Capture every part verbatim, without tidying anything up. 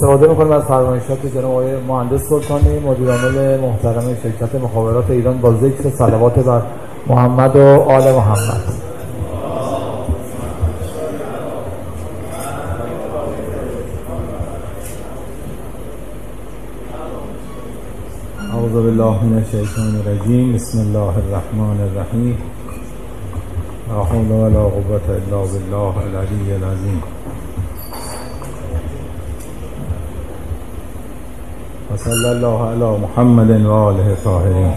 استفاده میکنم از فرمایشات جناب آقای مهندس سلطانی مدیر عامل محترم شرکت مخابرات ایران با ذکر صلوات بر محمد و آل محمد. اعوذ بالله من الشیطان الرجیم. بسم الله الرحمن الرحیم. لا حول ولا قوة الا بالله العلی العظیم. و صلی الله علی محمد و آله الطاهرین.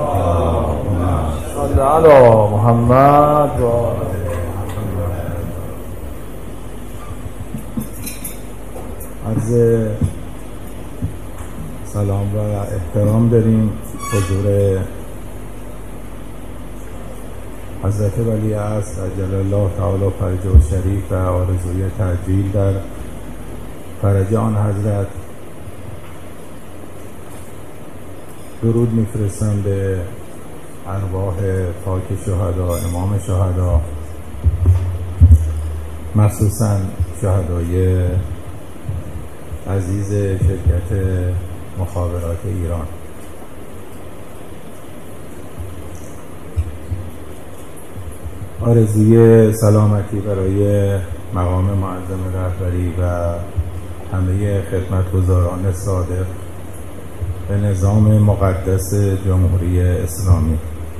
صلی علی محمد و عرض سلام و احترام داریم حضور حضرت ولی عصر عجل الله تعالی فرجه و شریف و آرزوی تعجیل در فرج آن حضرت. درود میفرستم به ارواح پاک شهدا، امام شهدا، مخصوصا شهدای عزیز شرکت مخابرات ایران. آرزوی سلامتی برای مقام معظم رهبری و همه خدمتگزاران صادق به نظام مقدس جمهوری اسلامی.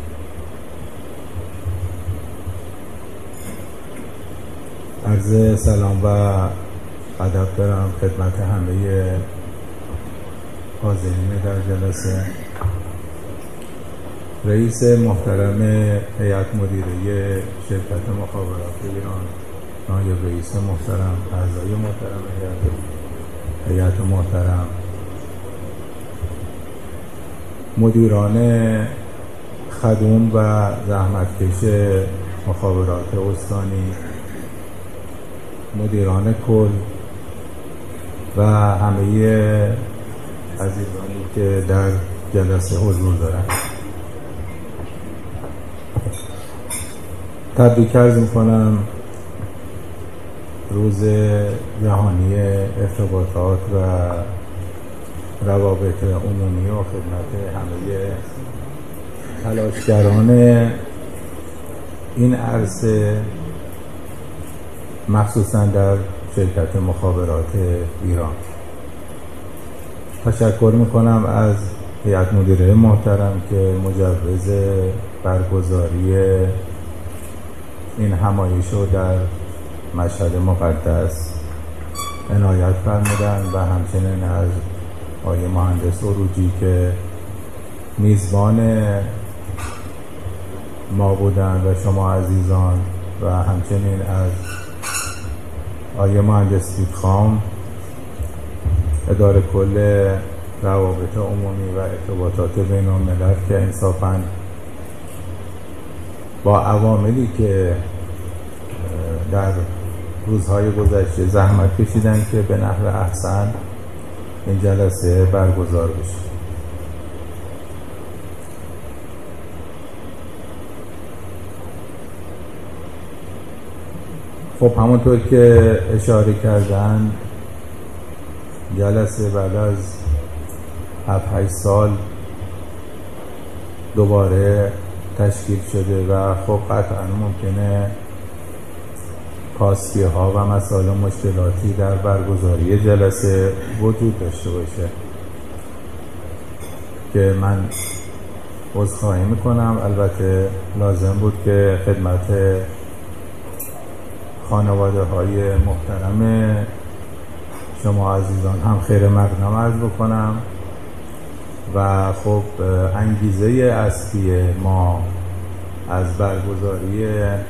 عرض سلام و ادب دارم خدمت همه حاضرین در جلسه. رئیس محترم هیئت مدیره شرکت مخابرات ایران، نایب رئیس محترم، اعضای محترم هیئت هیئت محترم، مدیران خدوم و زحمتکش مخابرات استانی، مدیران کل و همه عزیزانی که در جلسه حضور دارند، تبریک عرض می‌کنم روز جهانی ارتباطات و روابط عمومی و خدمت همه تلاشگران این عرصه، مخصوصا در شرکت مخابرات ایران. تشکر میکنم از هیئت مدیره محترم که مجوز برگزاری این همایش رو در مشهد مقدس عنایت فرمودن و همچنین از آقای مهندس عروجی که میزبان ما بودن و شما عزیزان، و همچنین از آقای مهندس دیدخام اداره کل روابط عمومی و ارتباطات بین الملل که انصافاً با عواملی که در روزهای گذشته زحمت کشیدن که به نحو احسن این جلسه برگزار بشه. خب همونطور که اشاره کردن، جلسه بعد از هفت هشت سال دوباره تشکیل شده و خب قطعا ممکنه کاستی ها و مسائل و مشکلاتی در برگزاری جلسه وجود داشته باشه که من عذرخواهی میکنم. البته لازم بود که خدمت خانواده های محترم شما عزیزان هم خیر مقدم عرض بکنم و خب انگیزه اصلی ما از برگزاری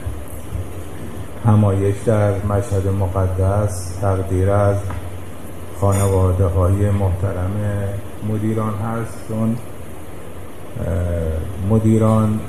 همایش در مشهد مقدس تقدیر از خانواده های محترم مدیران هست، چون مدیران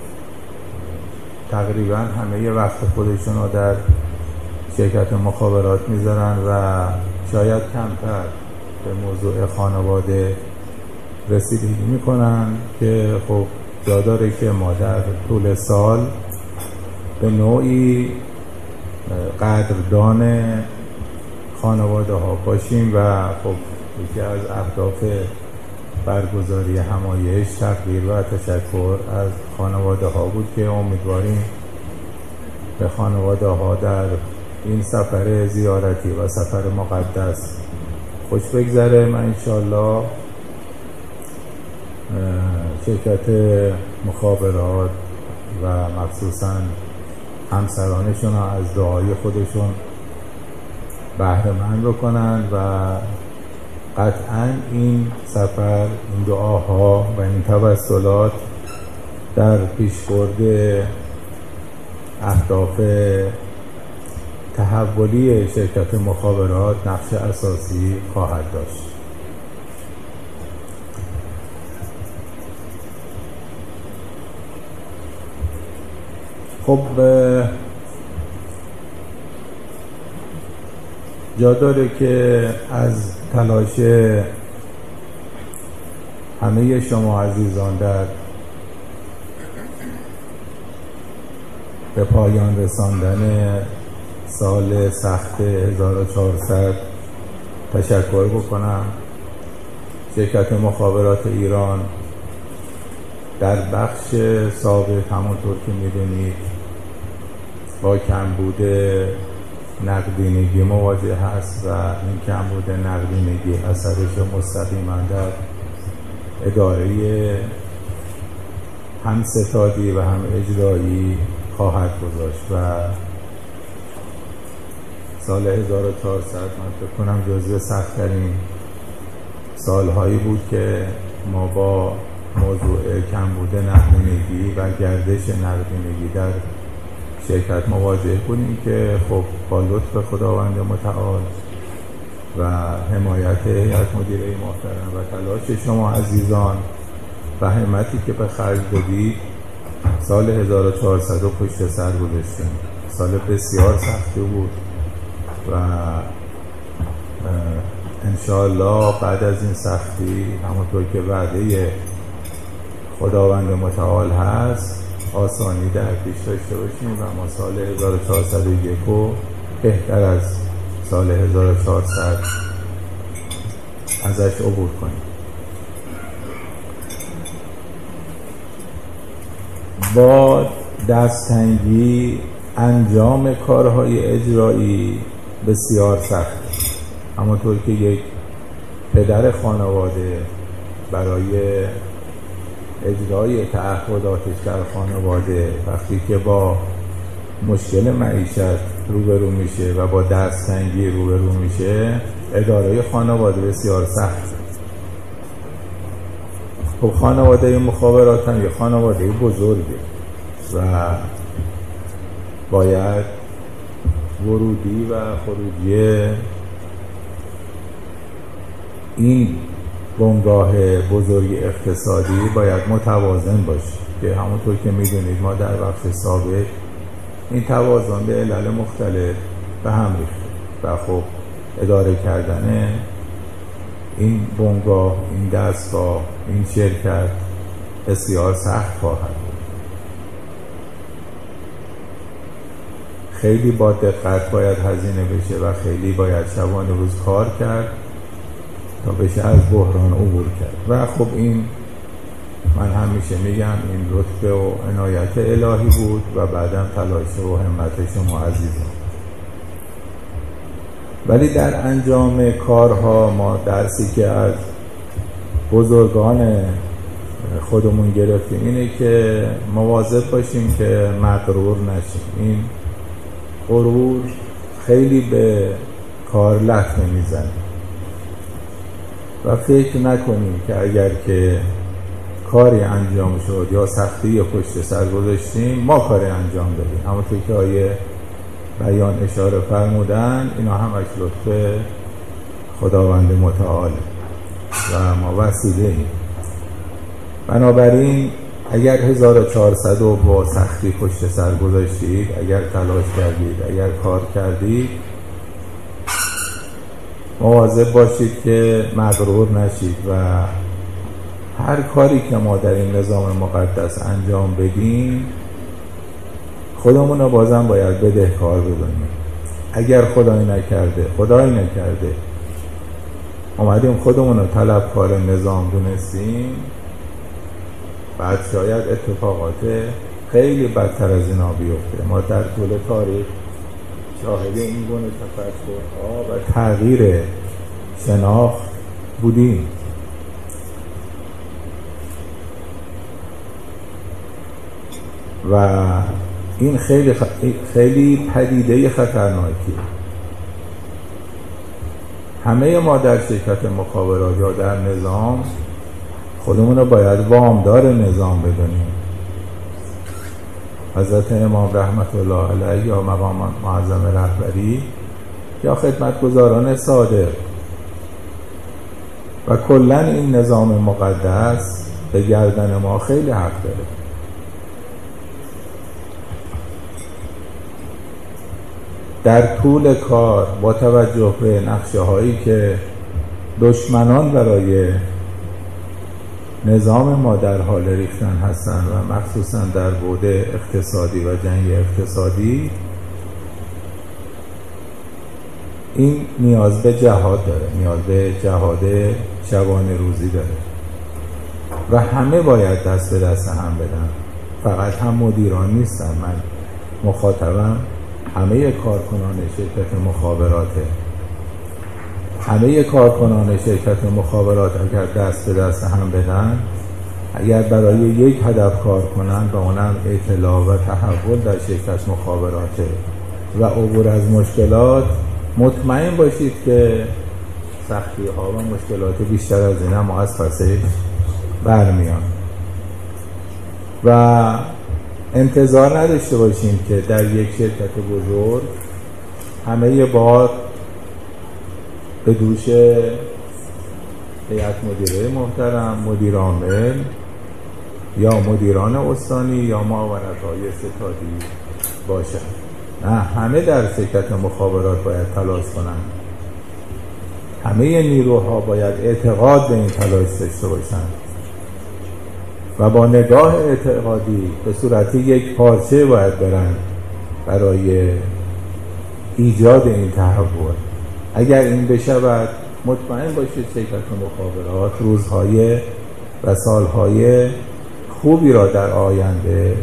تقریبا همه وقت خودشون رو در شرکت مخابرات میذارن و شاید کمتر به موضوع خانواده رسیدگی میکنن که خب جا داره که ما در طول سال به نوعی قدردان خانواده ها باشیم و خب یکی از اهداف برگزاری همایش تقدیر و تشکر از خانواده ها بود که امیدواریم به خانواده ها در این سفر زیارتی و سفر مقدس خوش بگذره. من انشالله شرکت مخابرات و مخصوصا همسرانشون از دعای خودشون بهره مند بکنن و قطعا این سفر، این دعاها و این توسلات در پیشبرد اهداف تحولی شرکت مخابرات نقش اساسی خواهد داشت. خب جا داره که از تلاش همه شما عزیزان در به پایان رساندن سال سخت هزار و چهارصد تشکر بکنم. شرکت مخابرات ایران در بخش سابق همونطور که میدونید با کمبود نقدینگی مواجه هست و این کمبود نقدینگی اثرش مستقیما در اداره هم ستادی و هم اجرایی خواهد گذاشت و سال هزار و چهارصد من فکر کنم جزو سخت‌ترین سالهایی بود که ما با موضوع کمبود نقدینگی و گردش نقدینگی در شرکت مواجه بودیم که خب با لطف خداوند متعال و حمایت هیئت مدیره محترم و تلاش شما عزیزان و همتی که به خرج دادید سال هزار و چهارصد رو پشت سر گذاشتیم. سال بسیار سختی بود و انشاءالله بعد از این سختی همونطور که وعده خداوند متعال هست آسانی در پیش داشته باشیم و ما سال هزار و چهارصد و یک رو بهتر از سال هزار و چهارصد ازش عبور کنیم. با دستتنگی انجام کارهای اجرایی بسیار سخت، همونطور که یک پدر خانواده برای اجرای تعهداتش در خانواده وقتی که با مشکل معیشت روبرو میشه و با دستتنگی روبرو میشه اداره خانواده بسیار سخت. خب خانواده مخابرات هم یه خانواده بزرگه و باید ورودی و خروجی این بنگاه بزرگ اقتصادی باید متوازن باشه که همونطور که میدونید ما در بخش سابق این توازن به علل مختلف به هم ریخته و خب اداره کردن این بنگاه، این دستگاه، این شرکت بسیار سخت خواهد بود. خیلی با دقت باید هزینه بشه و خیلی باید شبانه روز کار کرد تا بشه از بحران عبور کرد و خب این من همیشه میگم این لطف و عنایت الهی بود و بعدم تلاش و همت شما عزیزان. ولی در انجام کارها ما درسی که از بزرگان خودمون گرفتیم اینه که مواظب باشیم که مغرور نشیم. این غرور خیلی به کار لطمه میزنه و فکر نکنیم که اگر که کاری انجام شد یا سختی پشت سر گذاشتیم ما کاری انجام دادیم. همونطور که آیه بیان اشاره فرمودن اینا همش لطف خداوند متعال و ما وسیله ایم. بنابراین اگر هزار و چهارصد رو با سختی پشت سر گذاشتید، اگر تلاش کردید، اگر کار کردید، مواظب باشید که مغرور نشید و هر کاری که ما در این نظام مقدس انجام بدیم خودمون رو بازم باید بدهکار بدونیم. اگر خدای نکرده خدای نکرده اومدیم خودمون رو طلبکار نظام دونستیم، بعد شاید اتفاقات خیلی بدتر از اینا بیفته. ما در طول تاریخ شاهد این گونه تفکرها و تغییر شناخت بودیم. و این خیلی خ... خیلی پدیده خطرناکیه. همه ما در شرکت مخابرات یا در نظام خودمون رو باید وامدار نظام بدونیم. حضرت امام رحمت الله علیه یا مقام معظم رهبری یا خدمتگزاران صادق و کلا این نظام مقدس به گردن ما خیلی حق داره. در طول کار با توجه به نقشه هایی که دشمنان برای نظام ما در حال ریختن هستند و مخصوصا در بعد اقتصادی و جنگ اقتصادی، این نیاز به جهاد داره، نیاز به جهاد شبانه روزی داره و همه باید دست به دست هم بدن. فقط هم مدیران نیستن، من مخاطبم همه کارکنان شرکت مخابراته. همه کارکنان شرکت مخابرات اگر دست به دست هم بدن، اگر برای یک هدف کار کنن و اونم اطلاع و تحول در شرکت مخابراته و عبور از مشکلات، مطمئن باشید که سختی ها و مشکلات بیشتر از این هم از پسش برمیان. و انتظار نداشته باشیم که در یک شرکت بزرگ همه بار به دوش هیئت مدیره محترم، مدیر عامل یا مدیران استانی یا معاونت‌های ستادی باشد. نه، همه در شرکت مخابرات باید تلاش کنند. همه نیروها باید اعتقاد به این تلاش داشته باشند و با نگاه اعتقادی به صورت یک پارچه باید برند برای ایجاد این تحول. اگر این بشود، مطمئن باشید شرکت مخابرات روزهای و سالهای خوبی را در آینده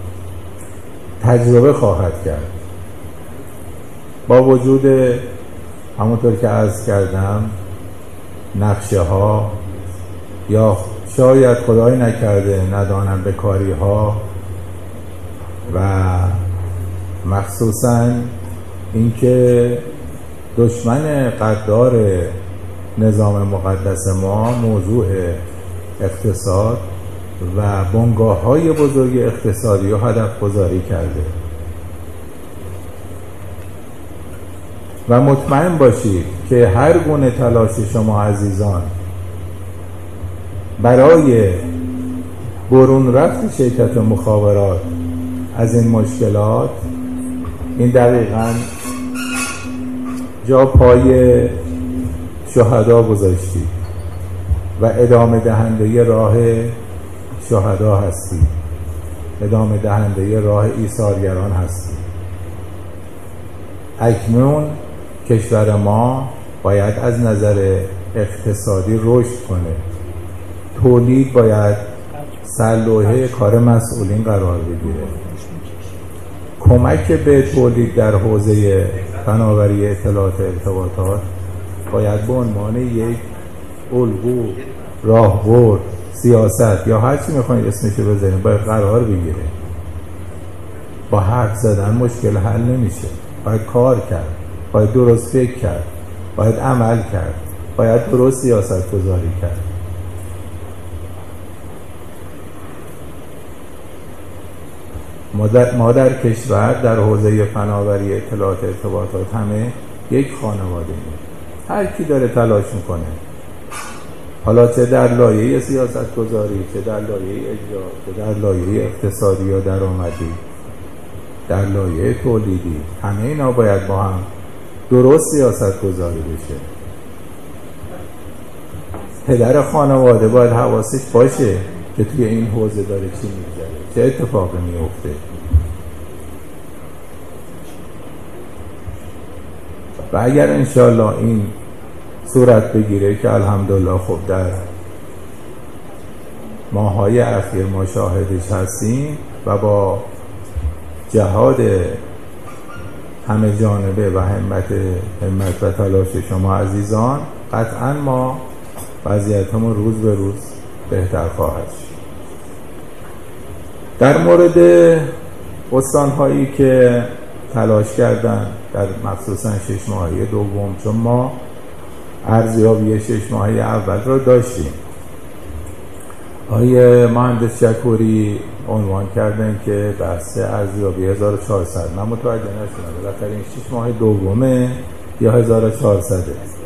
تجربه خواهد کرد. با وجود همونطور که عرض کردم نقشه ها یا شاید خدای نکرده ندانم بکاری ها و مخصوصاً اینکه دشمن قدار نظام مقدس ما موضوع اقتصاد و بنگاه های بزرگ اقتصادی رو هدف گذاری کرده و مطمئن باشید که هر گونه تلاش شما عزیزان برای برون رفت شرکت مخابرات از این مشکلات، این دقیقاً جا پای شهدا گذاشتید و ادامه دهنده راه شهدا هستید، ادامه دهنده راه ایثارگران هستید. اکنون کشور ما باید از نظر اقتصادی رشد کنه. تولید باید سرلوحه کار مسئولین قرار بگیره. کمک به تولید در حوزه فناوری اطلاعات ارتباطات باید به عنوان یک الگو، راهبرد، سیاست یا هر چی میخواید اسمشو بزنید باید قرار بگیره. با حرف زدن مشکل حل نمیشه، باید کار کرد، باید درست فکر کرد، باید عمل کرد، باید درست سیاست گذاری کرد. ما در, ما در کشور در حوزه فناوری اطلاعات ارتباطات همه یک خانواده ایم. هر کی داره تلاش میکنه، حالا چه در لایه سیاست گذاری، چه در لایه اجرا، چه در لایه اقتصادی یا درآمدی، در لایه تولیدی، همه اینا باید با هم درست سیاست گذاری بشه. پدر خانواده باید حواسش باشه که توی این حوزه داره چی میگذره، چه اتفاقی میفته. و اگر انشالله این صورت بگیره که الحمدلله خب در ماهای اخیر ما شاهدش هستیم و با جهاد همه جانبه و همت همت و تلاش شما عزیزان قطعا ما وضعیتمون روز به روز بهتر خواهد شد. در مورد استان‌هایی که تلاش کردن در مخصوصا شش ماهه دوم، چون ما ارزیابی شش ماهه اول را داشتیم، آقای مهندس شکوری عنوان کردن که بحث ارزیابی هزار و چهارصد، من متوجه نشدم بالاخره این شش ماه دومه یا هزار و چهارصد؟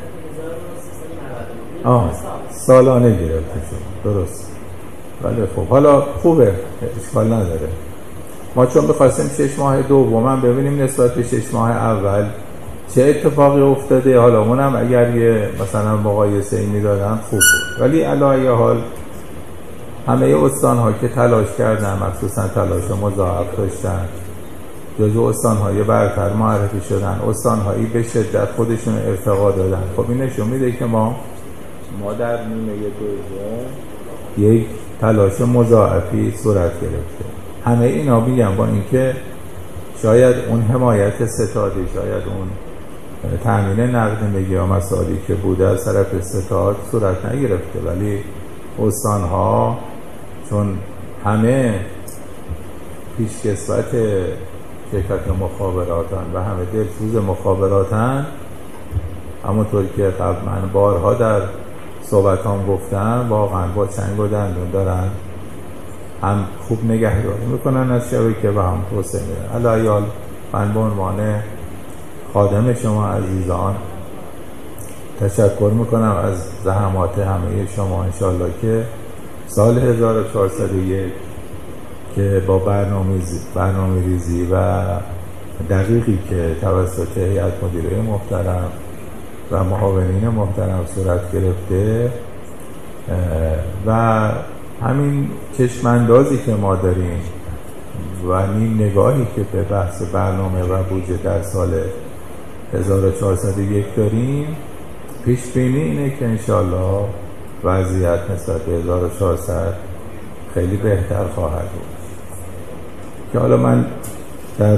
آه سالانه گرفته شد، درست. ولی خب حالا خوبه، اشکال نداره. ما چون بخواستیم شش ماه دوم ببینیم نسبت به شش ماه اول چه اتفاقی افتاده، حالا اونم اگر یه مثلا مقایسه ای می‌دادن خوب بود. ولی علی حال همه استان‌ها که تلاش کردن، مخصوصا تلاش مضاعف داشتن، جزو استان‌های برتر معرفی شدن، استان‌هایی به شدت خودشون ارتقا دادن. خب این نشون میده که ما ما در نیمه دوم یک تلاش مضاعفی صورت گرفته. همه اینا میگم با اینکه شاید اون حمایت ستادی، شاید اون تامین نقدینگی یا مسائلی که بوده از طرف ستاد صورت نگرفته، ولی استان‌ها چون همه پیشکسوت شرکت مخابراتن و همه دلسوز مخابراتن، همونطور که قبل من بارها در صحبتام گفتم، واقعا با چنگ و دندون دارن هم خوب نگهداری میکنن از شبکه و هم توسعه میدن. الایال من به عنوان خادم شما عزیزان تشکر میکنم از زحمات همه شما، انشالله که سال هزار و چهارصد و یک که با برنامه‌ریزی برنامه‌ریزی و دقیقی که توسط هیئت مدیره محترم و معاونین محترم صورت گرفته و همین چشماندازی که ما داریم و نیم نگاهی که به بحث برنامه و بودجه در سال هزار و چهارصد و یک داریم، پیش بینی اینه که انشالله وضعیت نسبت به هزار و چهارصد خیلی بهتر خواهد بود. که حالا من در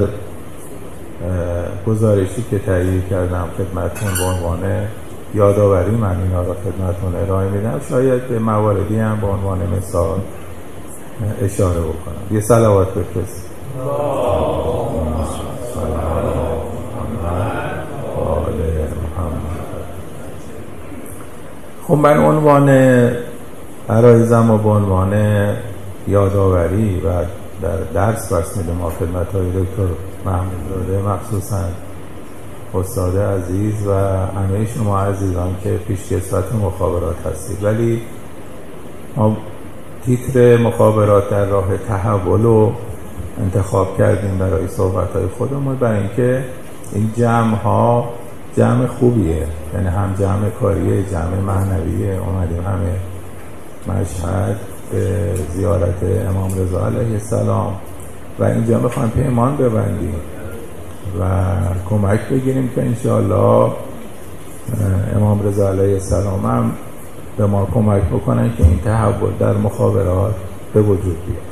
گزارشی که تهیه کردم خدمتتون به عنوان یادآوری من اینا را خدمتتون ارائه میدم، شاید به مواردی هم به عنوان مثال اشاره بکنم. یه صلوات بفرستید. خب من عنوان عرایزم و به عنوان یادآوری و در درس بسمیل ما خدمت های دکتر محمودزاده، مخصوصا استاد عزیز و همه شما عزیزان که پیشکسوت مخابرات هستید، ولی ما تیتر مخابرات در راه تحول رو انتخاب کردیم برای صحبت های خودمون، برای اینکه این جمع ها جمع خوبیه، یعنی هم جمع کاریه، جمع معنویه. اومدیم همه مشهد به زیارت امام رضا علیه السلام و اینجا میخوایم پیمان ببندیم و کمک بگیریم که انشاءالله امام رضا علیه السلام هم به ما کمک بکنن که این تحول در مخابرات به وجود بیاد.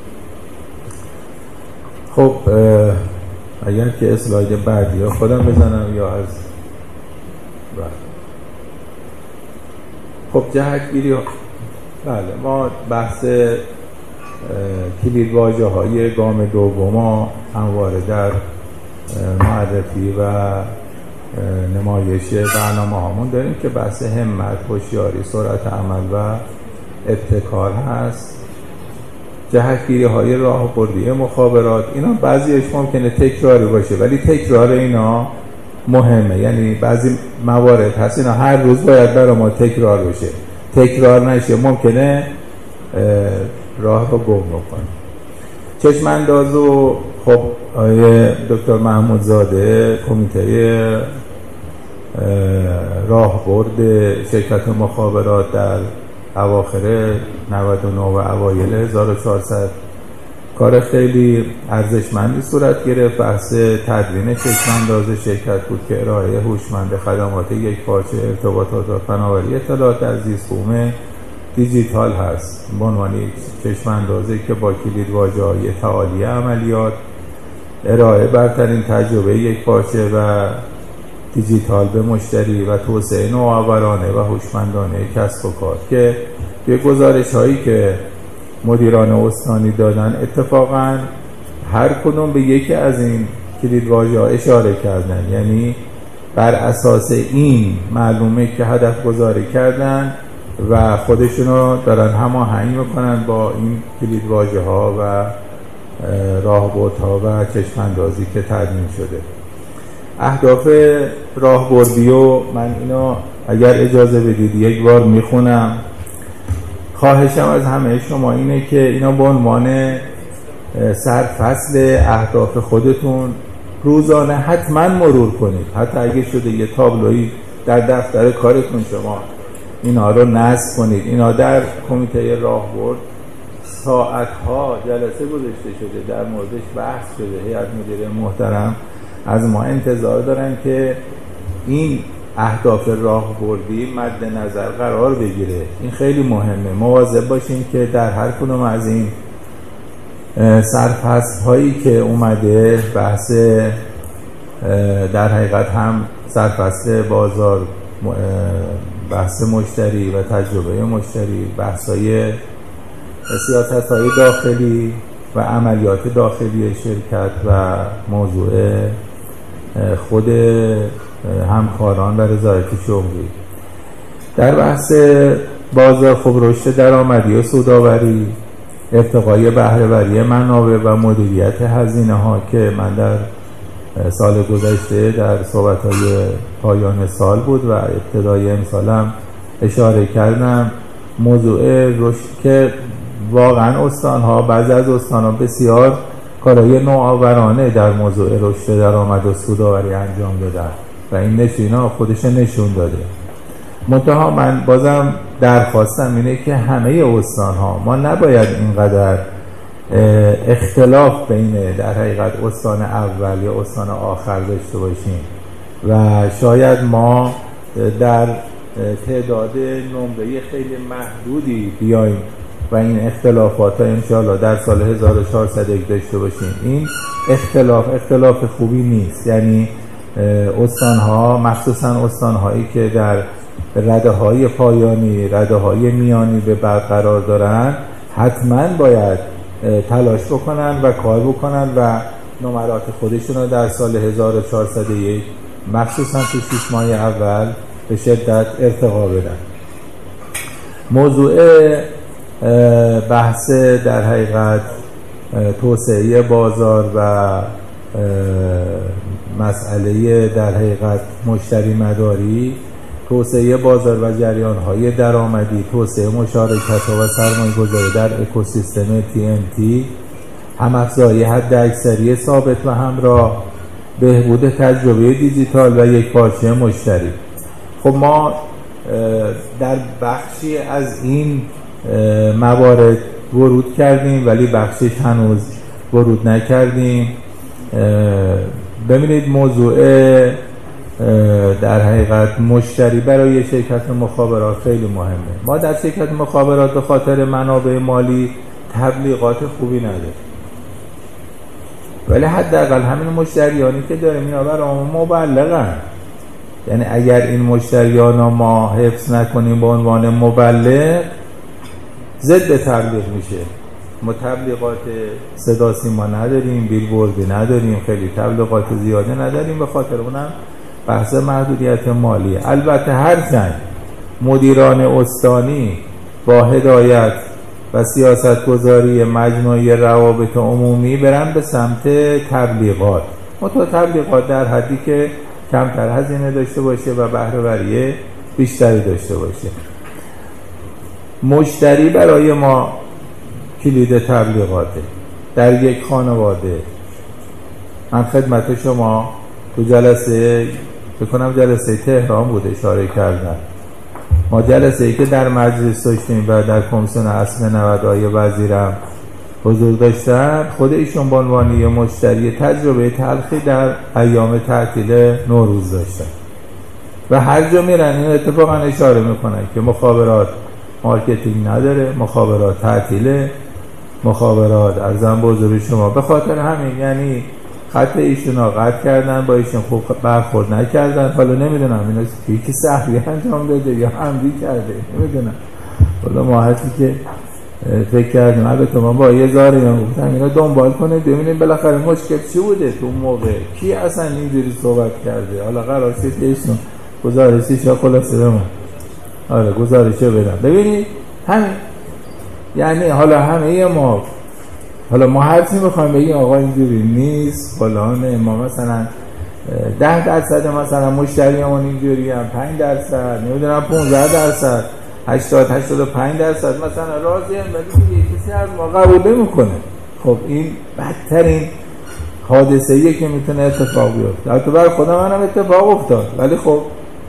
خب اگر که اسلاید بعدی ها خودم بزنم یا از بعد. خب جهتگیری ها، بله ما بحث کلید واژه های گام دوم همواره در معرفی و نمایش برنامه هامون داریم که بحث همت، هوشیاری، سرعت عمل و ابتکار هست. جهتگیری های راهبردی مخابرات، اینا بعضیش ممکنه تکراری باشه ولی تکرار اینا مهمه، یعنی بعضی موارد هست اینا هر روز باید برای ما تکرار بشه، تکرار نشه ممکنه راه رو گم بکنه. چشم انداز و خب آیه دکتر محمودزاده کمیته راهبرد شرکت مخابرات در اواخر نود و نه و اوایل هزار و چهارصد کار خیلی ارزشمندی صورت گرفت. بحث تدوین چشم‌انداز شرکت بود که ارائه هوشمند خدمات یکپارچه ارتباطات و فناوری اطلاعات در زیست‌بوم دیجیتال هست. به عنوان چشم‌اندازی که با کلید واژه‌های تعالی عملیات، ارائه برترین تجربه یکپارچه و دیجیتال به مشتری و توسعه نوآورانه و هوشمندانه کسب و کار که توی گزارش‌هایی که مدیران استانی دادن اتفاقا هر کدوم به یکی از این کلیدواژه‌ها اشاره کردن، یعنی بر اساس این معلومه که هدف گذاری کردن و خودشونو دارن هماهنگ میکنن با این کلیدواژه‌ها و راهبردها و چشم‌اندازی که تدوین شده. اهداف راهبردی و من اینو اگر اجازه بدید یک بار میخونم. خواهشم از همه شما اینه که اینا به عنوان سرفصل اهداف خودتون روزانه حتما مرور کنید. حتی اگه شده یه تابلویی در دفتر کارتون شما اینا رو نصب کنید. اینا در کمیته راهبرد ساعتها جلسه گذاشته شده، در موردش بحث شده. هیئت مدیره محترم از ما انتظار دارن که این اهداف راهبردی مد نظر قرار بگیره. این خیلی مهمه. مواظب باشین که در هر کدوم از این سرفصل هایی که اومده، بحث در حقیقت هم سرفصل بازار، بحث مشتری و تجربه مشتری، بحث های سیاست های داخلی و عملیات داخلی شرکت و موضوع خود همکاران و رضایت شغلی. در بحث بازار خوب رشد درآمدی و سودآوری، ارتقای بهره‌وری منابع و مدیریت هزینه ها که من در سال گذشته در صحبت‌های پایان سال بود و ابتدای امسال هم اشاره کردم، موضوع رشد که واقعا استان‌ها، بعضی از استان‌ها بسیار کارهای نوآورانه در موضوع رشد درآمد و سودآوری انجام دادن و این نشینا خودش نشون داده. منتها من بازم درخواستم اینه که همه استان‌ها، ما نباید اینقدر اختلاف بین در حقیقت استان اول یا استان آخر داشته باشیم و شاید ما در تعداد نمره خیلی محدودی بیایم و این اختلافات ها انشاءالله در سال هزار و چهارصد داشته باشیم. این اختلاف اختلاف خوبی نیست. یعنی استان‌ها، مخصوصا استان‌هایی که در رده های پایانی، رده های میانی به برقرار دارن، حتما باید تلاش بکنن و کار بکنن و نمرات خودشون رو در سال هزار و چهارصد و یک مخصوصا تو شش ماه اول به شدت ارتقا بدن. موضوع بحث در حقیقت توسعه بازار و مسئله در حقیقت مشتری مداری، توسعه بازار و جریان‌های درآمدی، توسعه مشارکت‌ها و سرمایه‌گذاری در اکوسیستم تی ام تی، هم‌افزایی حداکثری ثابت و همراه، بهبود تجربه دیجیتال و یکپارچه مشتری. خب ما در بخشی از این موارد ورود کردیم ولی بخشش هنوز ورود نکردیم. ببینید موضوع در حقیقت مشتری برای شرکت مخابرات خیلی مهمه. ما در شرکت مخابرات به خاطر منابع مالی تبلیغات خوبی نداریم، ولی حداقل همین مشتریانی که داریم اینا برای ما مبلغن. یعنی اگر این مشتریان ما حفظ نکنیم به عنوان مبلغ، ضد تبلیغ میشه. ما تبلیغات صدا سیما نداریم، بیلبوردی نداریم، خیلی تبلیغات زیاده نداریم، به خاطر اونم بحث محدودیت مالی. البته هرچند مدیران استانی با هدایت و سیاست گذاری مجموعه روابط عمومی برن به سمت تبلیغات، متو تبلیغات در حدی که کمتر هزینه داشته باشه و بهره‌وری بیشتری داشته باشه. مشتری برای ما کلید تبلیغاته. در یک خانواده من خدمت شما تو جلسه بکنم جلسه تهران بود اشاره کردم. ما جلسه ای که در مجلس داشتیم و در کمیسیون اصل نودهای وزیرم حضور داشتن، خود ایشون به عنوان یه مشتری تجربه تلخی در ایام تعطیل نوروز داشتن و هر جا میرن این اتفاقا اشاره میکنن که مخابرات مارکتینگ نداره، مخابرات تعطیله، مخابرات ارزم بزرگ شما. به خاطر همین یعنی خط ایشون ها قطع کردن، با ایشون خوب برخورد نکردن. حالا نمیدونم اینا یکی سهوی انجام داده یا عمدی کرده، نمیدونم. حالا ما هستی که فکر کردیم البته ما با یه زاری هم گفتم اینا دنبال کنه ببینیم بالاخره مشکل چی بوده تو موقع، کی اصلا اینجوری صحبت کرده. حالا قرار شد ایشون گزارشی شا خلاصه بمون. آره گزارشه بدم ببینید همین. یعنی حالا همه ما حالا ما هر چی میخوایم بگیم آقا اینجوری نیست فلانه، ما مثلا ده درصد مثلا مشتریمون اینجوری هم، پنج درصد نمیدونم پانزده درصد هشتاد هشتاد و پنج درصد مثلا راضی هم، ولی کسی از ما قبول نمیکنه. خب این بدترین حادثه ایه که میتونه اتفاق بیفته. البته برای خودم منم اتفاق افتاد، ولی خب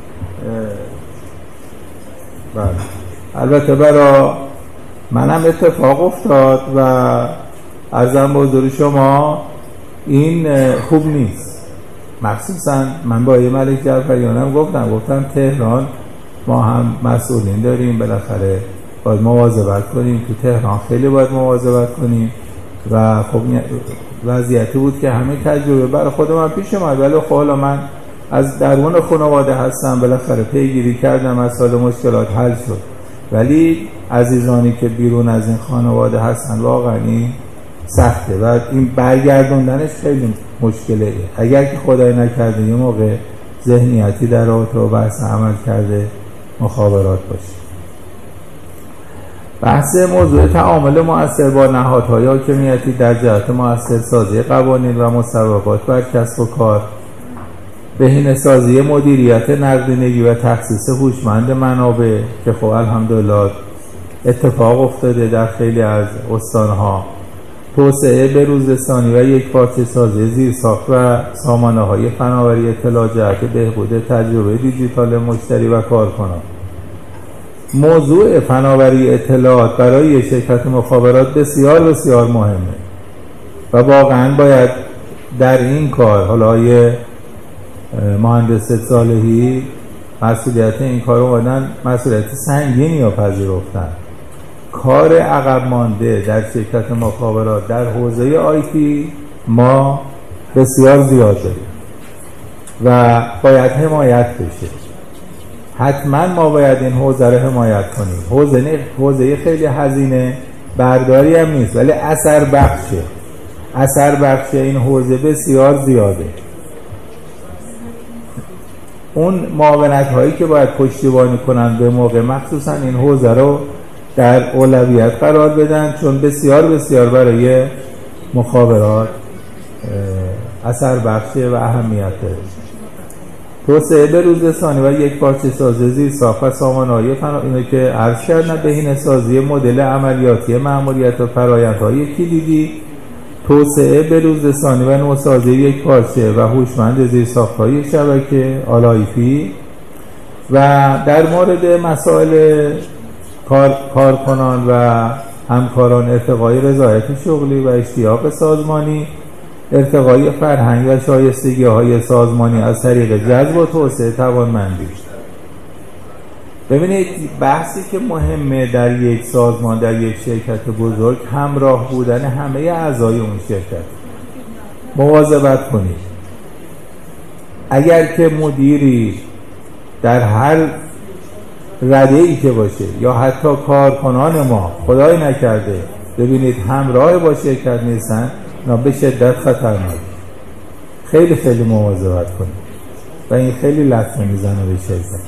بله البته برای منم اتفاق افتاد و عرضم به حضور شما این خوب نیست. مخصوصا من با یه ملک جعفریانم گفتم گفتم تهران ما هم مسئولین داریم، بالاخره باید مواظبت کنیم، تو تهران خیلی باید مواظبت کنیم و خب وضعیتی بود که همه تجربه برای خود من پیش اومد. ولی خب حالا من از درون خانواده هستم، بالاخره پیگیری کردم، مسائل مشکلات حل شد. ولی عزیزانی که بیرون از این خانواده هستن واقعا سخته و این برگردوندنش خیلی مشکله. اگر که خدای نکرده یه موقع ذهنیتی در رابطه و بحث عمل کرده مخابرات باشه. بحث موضوع تعامل مؤثر با نهادهای حاکمیتی در جهت مؤثر سازی قوانین و مصوبات بر کسب و کار، بهینه‌سازی مدیریت نقدینگی و تخصیص هوشمند منابع که خب الحمدلله اتفاق افتاده در خیلی از استانها، توسعه به روزرسانی و یک پارچه سازی زیرساخت و سامانه‌های فناوری اطلاع جهت بهبود تجربه دیجیتال مشتری و کارکنان. موضوع فناوری اطلاعات برای شرکت مخابرات بسیار بسیار مهمه و واقعا باید در این کار، حالا یه مهندس صالحی مسئولیت این کار رو بودن، مسئولیت سنگینی رو پذیرفتن. کار عقب مانده در شرکت مخابرات در حوزه آیتی ما بسیار زیاد داریم و باید حمایت بشه. حتما ما باید این حوزه رو حمایت کنیم. حوزه حوزه خیلی هزینه برداری هم نیست، ولی اثر بخشه. اثر بخش این حوزه بسیار زیاده. اون معاونت هایی که باید پشتیبانی کنن به موقع، مخصوصا این حوزه رو در اولویت قرار بدن، چون بسیار بسیار برای مخابرات اثر بخشه و اهمیت داره. توسعه به روزرسانی و یک پارچه سازی زیرساخت و سامانه‌های فنا اینو که عرض کردم، بهینه‌سازی مدل عملیاتی مأموریت و فرآیندهای کلیدی، توسعه به روزرسانی و نوسازی یک پارچه و هوشمند زیرساخت‌های شبکه آلایپی و در مورد مسائل کار، کارکنان و همکاران ارتقای رضایت شغلی و اشتیاق سازمانی، ارتقای فرهنگ و شایستگی های سازمانی از طریق جذب و توسعه توانمندی. ببینید بحثی که مهمه در یک سازمان، در یک شرکت بزرگ، همراه بودن همه اعضای اون شرکت. مواظبت کنید. اگر که مدیری در هر رده‌ای که باشه یا حتی کارکنان ما خدای نکرده ببینید همراه با شرکت نیستن، اینا به شدت خطرناک. خیلی خیلی مواظبت کنید و این خیلی لطمه میزنه به شرکت.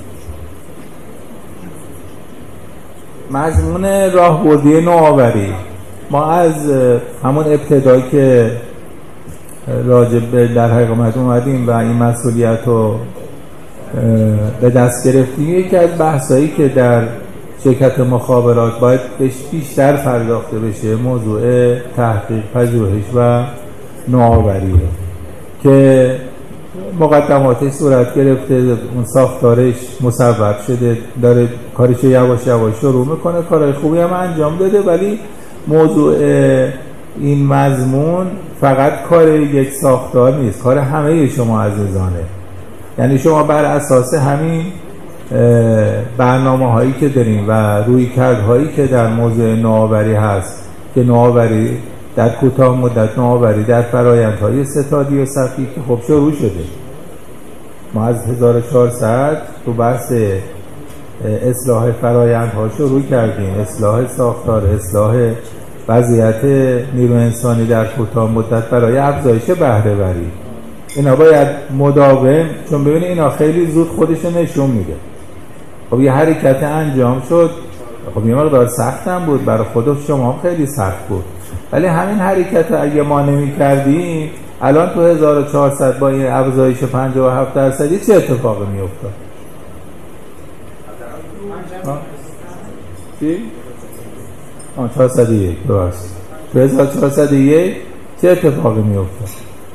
مضمون راهبردی نوآوری، ما از همون ابتدایی که راجع به در حقیقت اومدیم و این مسئولیت رو به دست گرفتیم، یکی از بحثایی که در شرکت مخابرات باید بیشتر پرداخته بشه موضوع تحقیق، پژوهش و نوآوریه که مقدماتش صورت گرفته، اون ساختارش مصوب شده، داره کارش یواش یواش شروع میکنه، کارهای خوبی هم انجام داده، ولی موضوع این مضمون فقط کار یک ساختار نیست، کار همه شما عزیزانه. یعنی شما بر اساس همین برنامه هایی که داریم و رویکردهایی که در موضوع نوآوری هست که نوآوری در کوتاه مدت، نوآوری در فرآیندهای ستادی و صفی که خب شروع شده. ما از هزار و چهارصد تو بحث اصلاح فرآیندها شروع کردیم، اصلاح ساختار، اصلاح وضعیت نیرو انسانی در کوتاه مدت برای افزایش بهره وری. اینا باید مداوم، چون ببینید اینا خیلی زود خودشو نشون میده. خب یه حرکت انجام شد، خب یه مقدار سختم بود برای خود شما، خیلی سخت بود، ولی همین حرکت اگه ما نمی کردیم الان تو هزار و چهارصد با این افزایش پنجاه و هفت درصدی چه اتفاقی می افتاد؟ چی؟ آه چهارصد و یک درست. تو هزار و چهارصد و یک چه اتفاقی می افتاد؟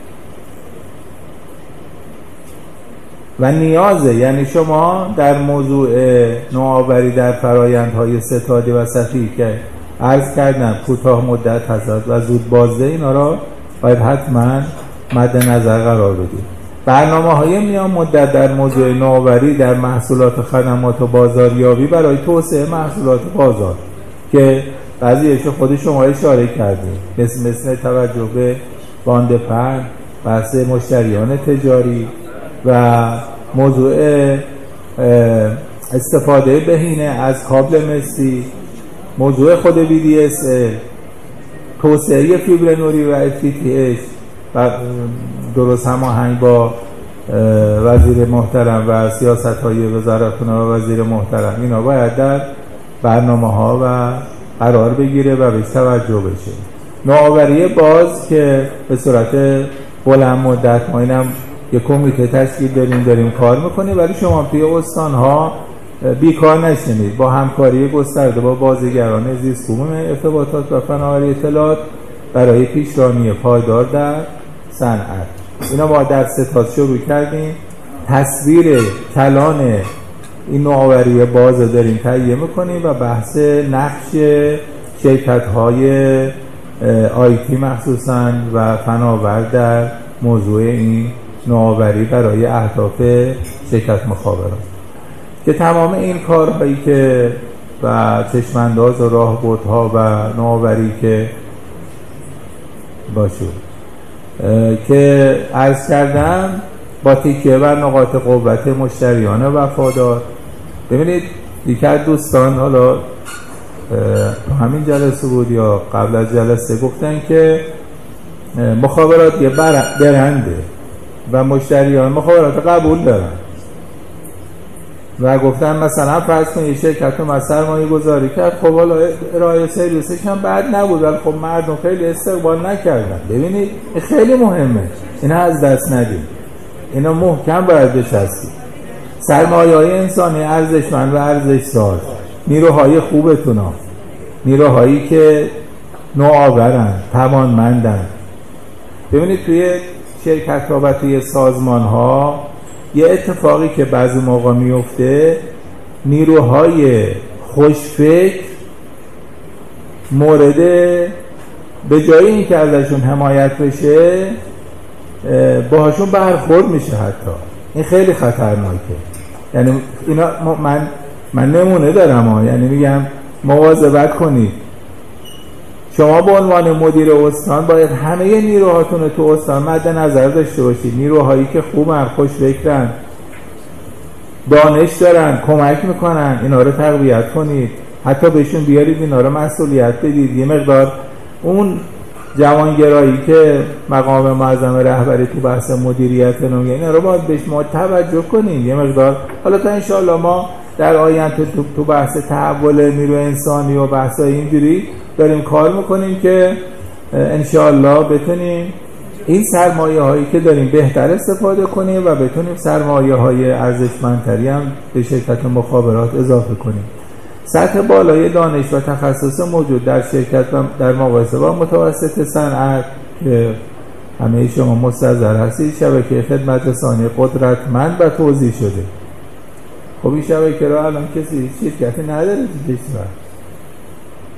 و نیازه، یعنی شما در موضوع نوآوری در فرآیندهای ستادی و صفی که عرض کردم کوتاه مدت هست و زود بازده، اینا را باید حتما مد نظر قرار بدید. برنامه های میان مدت در موضوع نوآوری در محصولات خدمات و بازاریابی برای توسعه محصولات بازار که بعضیش خود شما اشاره کردید، مثل مثل توجه به باند پهن، بحث مشتریان تجاری و موضوع استفاده بهینه از کابل مسی، موضوع خود وی دی اس ال، توسعه فیبر نوری و اف تی تی اچ و درست هماهنگ با وزیر محترم و سیاست های وزارتخانه و وزیر محترم، اینا باید در برنامه ها و قرار بگیره و بهش توجه بشه. نوآوری باز که به صورت بلند مدت ما اینم یک کمیته تشکیل داریم داریم کار میکنیم، ولی شما توی استان ها بیکار نشینید. با همکاری گسترده با بازیگران زیستبوم ارتباطات و فناوری اطلاعات برای پیشرانی پایدار در صنعت، اینا ما در ستاد شروع کردیم. تصویر کلان این نوآوری باز داریم تهیه میکنیم و بحث نقش شرکت های آیتی مخصوصا و فناور در موضوع این نوآوری برای اهداف شرکت مخابرات که تمام این کارهایی که و چشمانداز و راهبردها و نوآوری که باشه که عرض کردم با تکیه بر نقاط قوت مشتریان وفادار. ببینید یکی از دوستان حالا همین جلسه بود یا قبل از جلسه گفتن که مخابرات یه برنده و مشتریان مخابرات قبول دارن و گفتن مثلا فرض کنید شرکت ما سرمایه گذاری کرد، خب حالا ارائه سرویسش هم بد نبود ولی خب مردم خیلی استقبال نکردن. ببینید این خیلی مهمه، اینا از دست ندید، اینا محکم باید بچسبید. سرمایه های انسانی ارزشمند و ارزشساز، نیروهای خوبتون ها، نیروهایی که نوآورن، توانمندن. ببینید توی شرکت ها و توی سازمان ها یه اتفاقی که بعضی موقع میفته، نیروهای خوشفکر مورد به جای این که ازشون حمایت بشه باهاشون برخورد میشه. حتی این خیلی خطرناکه. یعنی اینا من من نمونه دارم ها. یعنی میگم مواظبت کنید. شما به عنوان مدیر استان باید همه نیروهاتون رو تو استان مد نظر داشته باشید. نیروهایی که خوبن، خوشفکرن، دانش دارن، کمک میکنن، اینا رو تقویت کنید. حتی بهشون بیارید، اینا رو مسئولیت بدید. یه مقدار اون جوانگرایی که مقام معظم رهبری تو بحث مدیریت نمیگه، اینا رو باید بهش ما توجه کنیم یه مقدار. حالا تا انشاءالله ما در آینده تو, تو بحث تحول نیرو انسانی و بحثای اینجوری داریم کار میکنیم که انشاءالله بتونیم این سرمایه هایی که داریم بهتر استفاده کنیم و بتونیم سرمایه های ارزشمندتری هم به شرکت مخابرات اضافه کنیم. سطح بالای دانش و تخصص موجود در شرکت و در مقایسه با متوسط صنعت که همه شما مستحضر هستید، شبکه خدمت رسانی قدرتمند و توزیع شده. خب این شبکه را الان کسی شرکتی نداره تو کشور.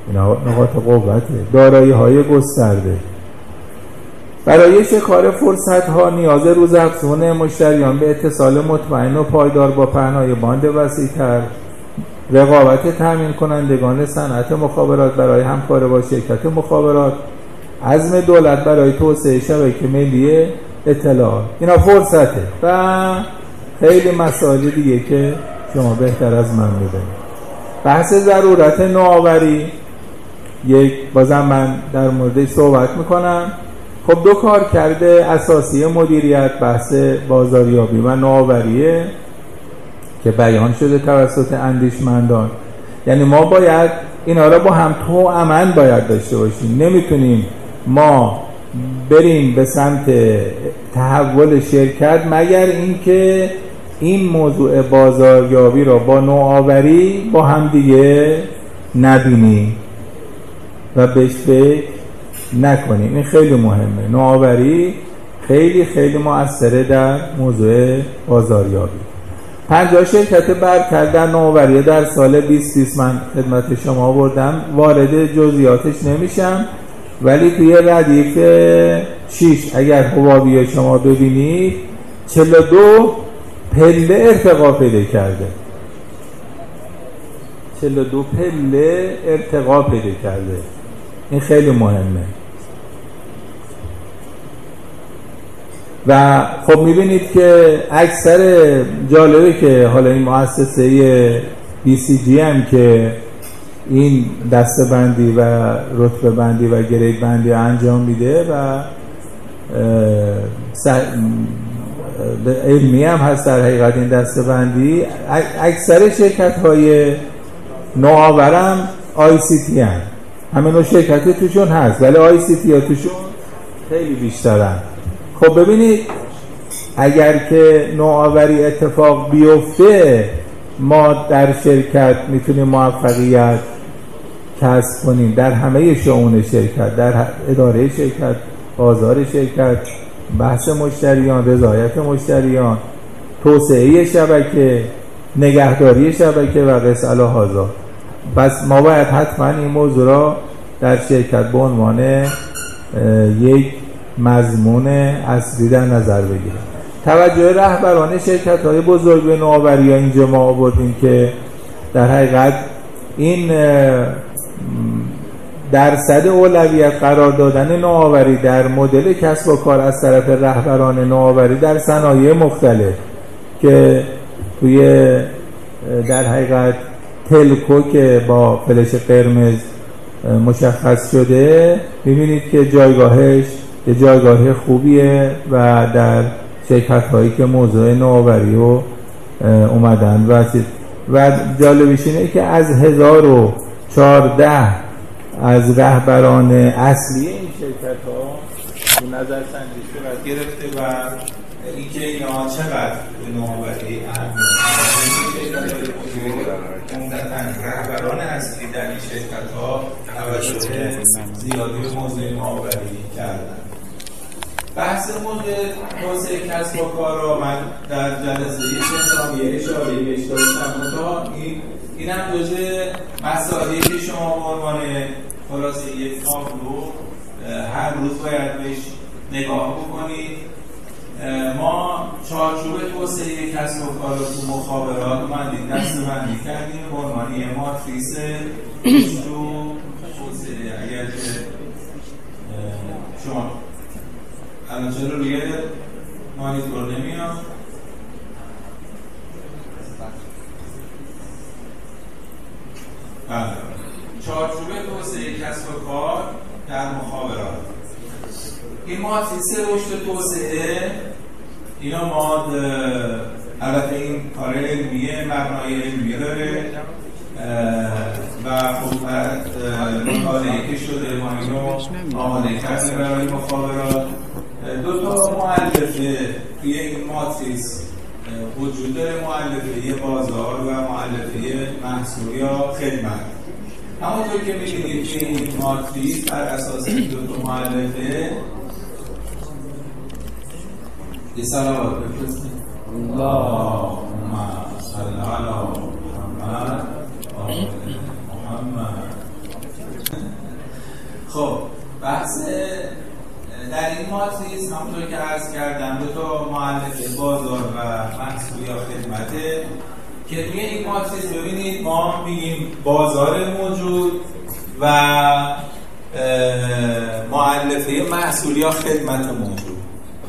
اینا نقاط قوته. دارایی های گسترده. برای شکار فرصت ها نیاز روزافزون مشتریان به اتصال مطمئن و پایدار با پهنای باند وسیع‌تر، رقابت تامین کنندگان صنعت مخابرات برای همکاری با شرکت مخابرات، عزم دولت برای توسعه شبکه ملی اطلاعات، اینا فرصته و خیلی مسائل دیگه که شما بهتر از من می‌دونید. بحث ضرورت نوآوری یک بازم من در موردش صحبت میکنم. خب دو کار کرده اساسی مدیریت بحث بازاریابی و نوآوریه که بیان شده توسط اندیشمندان. یعنی ما باید اینا را با هم توأماً باید داشته باشیم. نمیتونیم ما بریم به سمت تحول شرکت مگر اینکه این موضوع بازاریابی را با نوآوری با هم دیگه نبینیم و بهش فکر نکنیم. این خیلی مهمه. نوآوری خیلی خیلی مؤثره در موضوع بازاریابی. پنجاه شرکت برتر در نوآوری در سال بیست بیست من خدمت شما آوردم، وارد جزئیاتش نمیشم، ولی توی ردیف شش اگر حواوی شما ببینید چهل و دو پله ارتقا پیدا کرده. چهل و دو پله ارتقا پیدا کرده. این خیلی مهمه. و خب میبینید که اکثر جالبه که حالا این مؤسسه بی سی جی هم که این دسته بندی و رتبه بندی و گرید بندی انجام میده و علمی هم هست در حقیقت این دسته بندی، اکثر شرکت های نوآورم آی سی تی هم همه نوع شرکتی توشون هست، ولی آی سی تی ها توشون خیلی بیشترن. خب ببینید اگر که نوآوری اتفاق بیفته ما در شرکت میتونیم موفقیت کسب کنیم در همه شؤون شرکت، در اداره شرکت، بازار شرکت، بحث مشتریان، رضایت مشتریان، توسعه شبکه، نگهداری شبکه و قص الهذا. پس ما باید حتما این موضوع را در شرکت به عنوان یک مضمون اصلی در نظر بگیریم. توجه رهبران شرکت‌های بزرگ به نوآوری ها اینجا ما آوردیم که در حقیقت این درصد اولویت قرار دادن نوآوری در مدل کسب و کار از طرف رهبران نوآوری در صنایع مختلف که توی در حقیقت تلکو که با فلش قرمز مشخص شده می‌بینید که جایگاهش یه جایگاه خوبیه و در شرکت هایی که موضوع نوآوری رو اومدن و و جالبش اینه که از هزار و چهارده از رهبران اصلی این شرکت ها این نظر سنجی صورت گرفته و اینکه اینا چقدر به نوآوری عمدتاً رهبران اصلی در این شرکت ها توجه زیادی به موضوع نوآوری کردن. بحث موضوع توسعه کسب و کار را من در جلسه شنامی اشاره بهش داشتم تا این این هم جزء مسائلی که شما به عنوان خلاصه یک تابلو هر روز باید بهش نگاه بکنید. ما چارچوب توسعه کسب و کار تو مخابرات اومدیم دسته‌بندی کردیم به عنوان یه ماتریس تو توسعه. اگر که شما الان چرا روی مانیتور نمیاد؟ بله. چارچوب توسعه کسب و کار در مخابرات. این ماتریس رشد توسعه اینا ما البته این کار علمیه، مبنای علمی داره و خب مطالعه که شده ما اینو آماده کردیم برای مخابرات. دو تا مؤلفه توی این ماتریس وجود داره، مؤلفه بازار و مؤلفه محصول یا خدمت. همونطور که می‌بینید که این ماتریس بر اساس این دو تا مؤلفه یه صلوات بفرستیم. اللهم صل علی محمد و آل محمد. خب بحث در این ماتریس همونطور که عرض کردم دو تا مؤلفه بازار و محصول یا خدمته که توی این ماتریس ببینید ما میگیم بازار موجود و مؤلفه محصول یا خدمت موجود.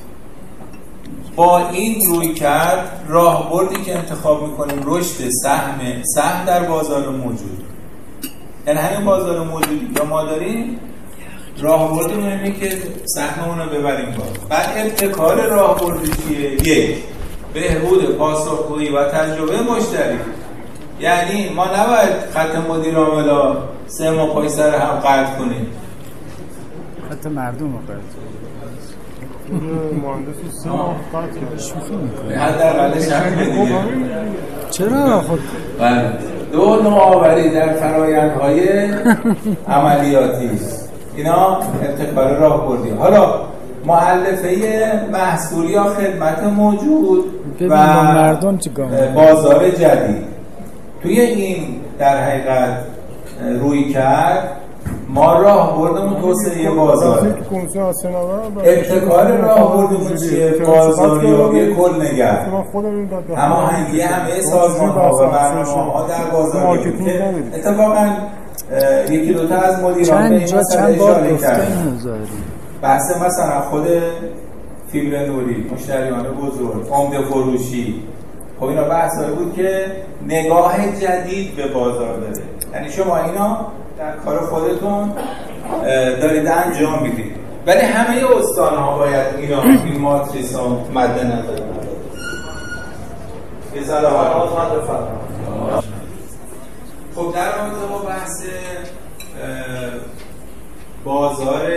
با این روی کرد راهبردی که انتخاب میکنیم رشد سهم سهم در بازار موجود، یعنی همین بازار موجودی که ما داریم راهبرد مهمه که سهممون رو ببریم بالا. بعد ابتکار راهبرد چیه؟ یک، بهبود پاسخگویی و تجربه مشتری. یعنی ما نباید خط مدیر عاملا سه ماه پای سر هم قطع کنیم، خط مردم رو قطع مهندس سه ماه قطع کنه شوخی میکنه حداقل شرط دیگه. چرا خب دو نوآوری در فرآیندهای عملیاتی اینا ابتکار راهبردی. حالا مؤلفه محصول یا خدمت موجود و مردم چیکار بازار جدید. توی این در حقیقت روی کرد ما راهبردمون توسعه بازار، ابتکار راهبردمون چیه؟ بازاریابی کل‌نگر، هماهنگی همه سازمان‌ها و برنامه‌ها در بازار. اتفاقاً یکی دوتا از مدیران به این مسئله اشاره کردن. بحث مثلا خود فیبر نوری، مشتریان بزرگ، عمده فروشی، خب اینا بحثایی بود که نگاه جدید به بازار داره. یعنی شما اینا در کار خودتون دارید انجام میدید، ولی همه استان‌ها باید اینا این ماتریس ها مد نظر دارن. بذار آواز بفرمایید. خب در رابطه با بحث بازار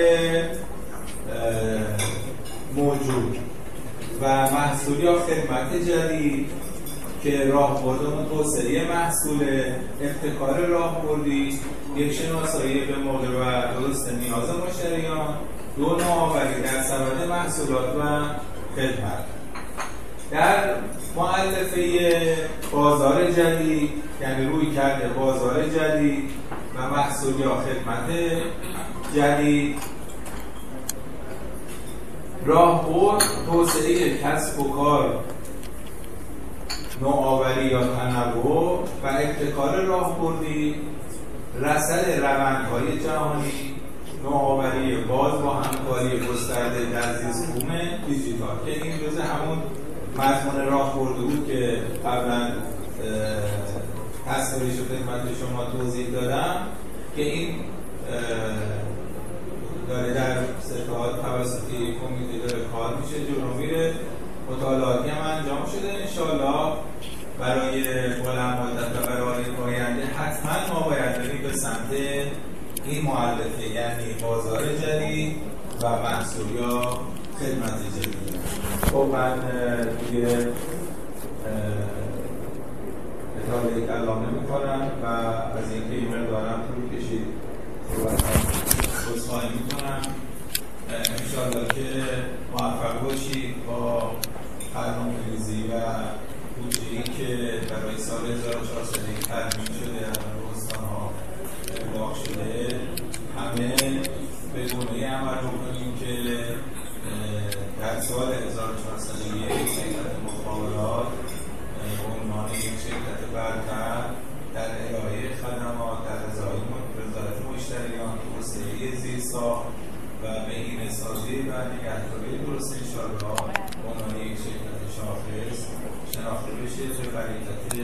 موجود و محصول یا خدمت جدید که راهبردمون توسعه محصول، ابتکار راهبردی، یک شناسایی به موقع و درست نیاز مشتریان، دو نوآوری در سبد محصولات و خدمت. در مؤلفه بازار جدید یعنی روی کرده بازار جدید و محصول یا خدمت جدید، راهبرد توسعه کسب و کار، نوآوری یا تنوع و ابتکار راهبردی، رصد روندهای جهانی، نوآوری باز با همکاری گسترده در زیست‌بوم دیجیتال که این جزء همون مضمون راهبردی بود که قبلا تصویرش رو خدمت شما توضیح دادم که این داره در ستاد توسط کمیته داره کار میشه، جلو میره، مطالعاتی هم انجام شده. انشالله برای بلند مدت و برای آینده حتما ما باید بریم به سمت این مؤلفه، یعنی بازار جدید و محصول یا خدمت جدید. خب من دیگه اطلاعی کلام نمی کنم و از اینکه این مقدارم طول کشید صحبتم عذرخواهی می کنم. انشاءالله که موفق باشید با برنامه‌ریزی و بودجه‌ای که برای سال هزار و چهارصد ترمیم شده از استان‌ها ابلاغ شده همه به گونه‌ای عمل بکنیم که در سال هزار و چهارصد و یک شرکت مخابرات به عنوان یک شرکت برتر در ارائه خدمات در رضایت مشتریان، توسعه زیرساخت و بهینه‌سازی و نگهداری درست انشاءالله به عنوان یک شرکت شاخص شناخته بشه به خریدات